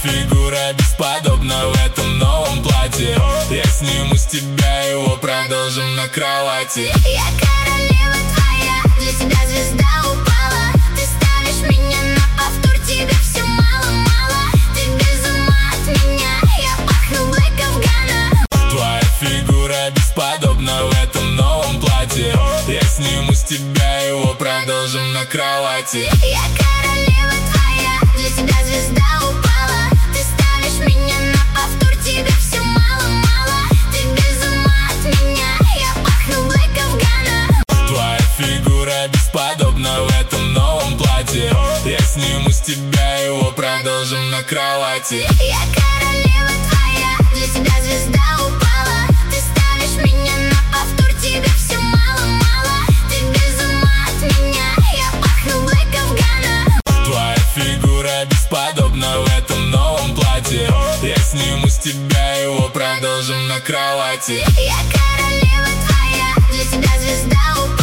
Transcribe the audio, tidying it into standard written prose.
фигура бесподобна в этом новом платье. Я сниму с тебя его, продолжим на кровати. Я королева твоя, для тебя звезда упала. Ты ставишь меня на повтор, тебе все мало-мало. Ты без ума от меня, я пахну Блэк Афгана. Твоя фигура бесподобна в этом новом платье. Я сниму с тебя его, продолжим на кровати. Я королева твоя, для тебя звезда упала. Ты ставишь меня на повтор, тебе все мало-мало. Ты без ума от меня, я пахну Блэк Афгана. Твоя фигура бесподобна в этом новом платье. Я сниму с тебя его, продолжим на кровати. Я королева твоя, для тебя звезда упала. Ты ставишь меня на повтор, тебе все мало-мало. Ты без ума от меня, я пахну Блэк Афгана. Твоя фигура бесподобна в этом новом платье. Я сниму с тебя его, продолжим на кровати. Я королева твоя, для тебя звезда упала.